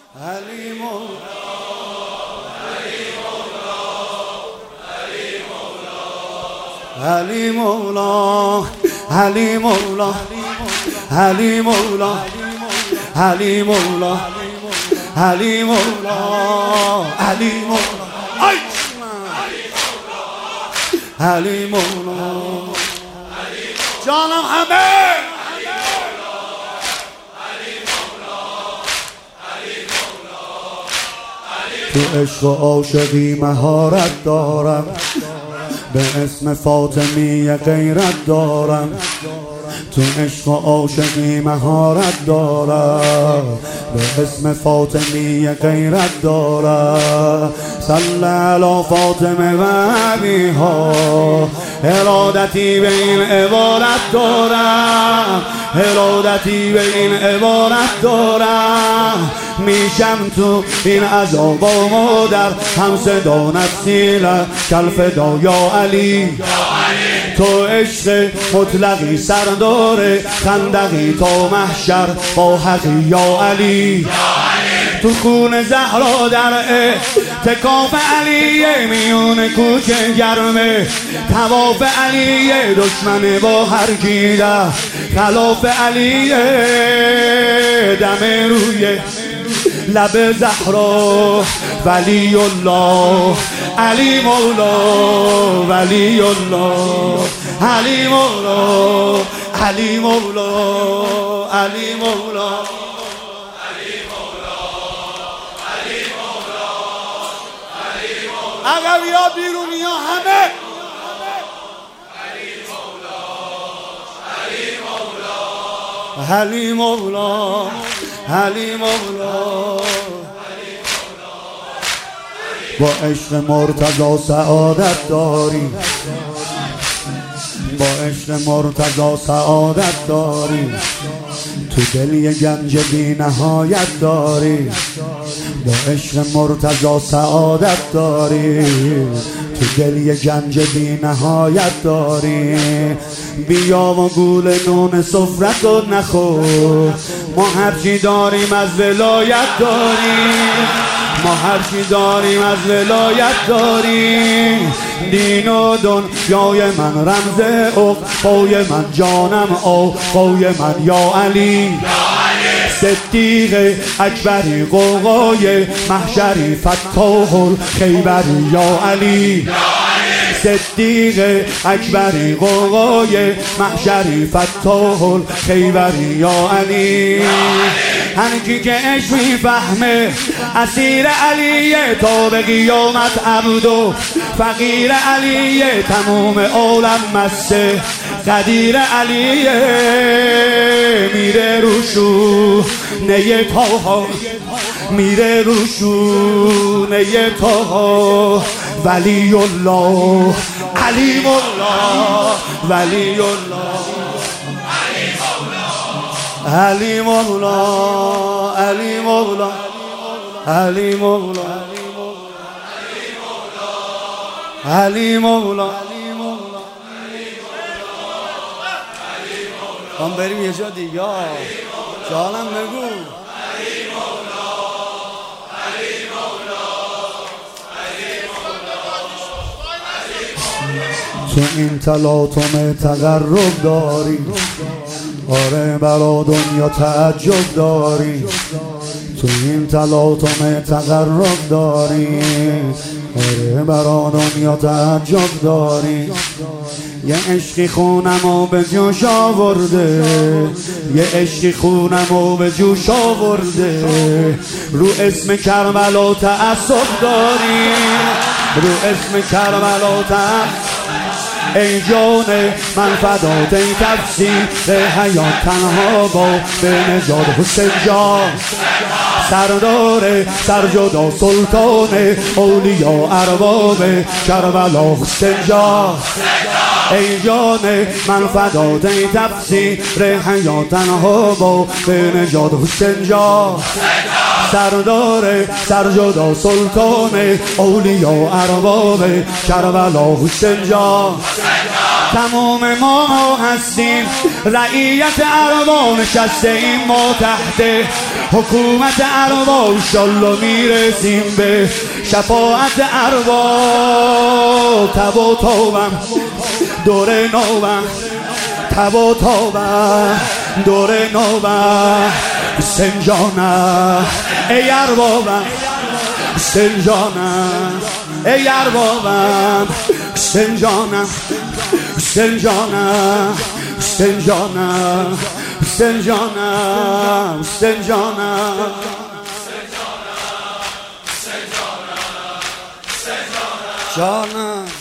علی مولا علی مولا علی مولا علی مولا علی مولا علی مولا علی مولا علی مولا جانم همه تو عشق و عاشقی مهارت دارم، به اسم فاطمی غیرت دارم. تو عشق و عاشقی مهارت دارم، به اسم فاطمی غیرت دارم. صلی علی فاطمه و ابیها، ارادتی به این عبارت دارم، ارادتی به این عبارت دارم. میشم تو این عذاب و مادر، هم صدا نفسی لکل فدا یا علی. تو عشق مطلقی سرداره، خندقی تا محشر با حقی یا علی. تو خون زهرا در اعتکاف علیه، میون کوچه گرمه تواف علیه. دشمن با هر گیده خلاف علیه، دم روی لب زهرا ولی الله علی مولا ولی الله علی مولا علی مولا علی مولا عقبی ها بیرونی ها همه علی مولا علی مولا. با عشق مرتضی سعادت داری، با عشق مرتضی سعادت داری. تو دل یه گنج بی نهایت داری، با عشق مرتضی سعادت داری. تو دل یه گنج بی نهایت داری. بیا و گول نون سفرت رو نخور، ما هرچی داریم از ولایت داریم، ما هرچی داریم از ولایت داریم. دین و دنیای من رمز عقبای من، جانم آقای من یا علی. صدیق اکبری قوقای محشری، فتاح الخیبری یا علی. صدیق اکبری قوقای محشری، فتاح الخیبری یا علی. هر کی که عشق میفهمه اسیر علیه، تا به قیامت عبد و فقیر علیه. تموم عالم مسته قدیر علیه، میره روشونه پاها، میره روشونه پاها. ولی الله علی مولا ولی الله علی مولا علی مولا علی مولا علی مولا. هم بریم یه جا دیگه، جانم بگو. تو این تلاطم تقرب داری، آره برا دنیا تعجب داری. تو این تلاطم تقرب داری، آره برا دنیا تعجب داری. یه عشقی خونمو به جوش آورده، یه عشقی خونمو به جوش آورده. رو اسم کربلا تعصب داری، رو اسم کربلا تعصب. ای جان من فدات، ای تفسیر حیات تنها با به نجات حسین جان. سردار سرجدا سلطان اولیا ارباب کربلا حسین جان. ای جان من فدات، ای تفسیر حیات تنها با به نجات حسین جان. سردار سرجدا سلطان اولیا ارباب کربلا حسین جان. تمام ما هستیم رعیت ارباب، نشسته ایم ما تحت حکومت ارباب، انشالله میرسیم به شفاعت ارباب. تب و تابم دور نوبم، تب و تابم دور نوبم، سنجانم ای اربابم، سنجانم ای اربابم، سنجانم سنجانم سنجانم سنجانم سنجانم جانم.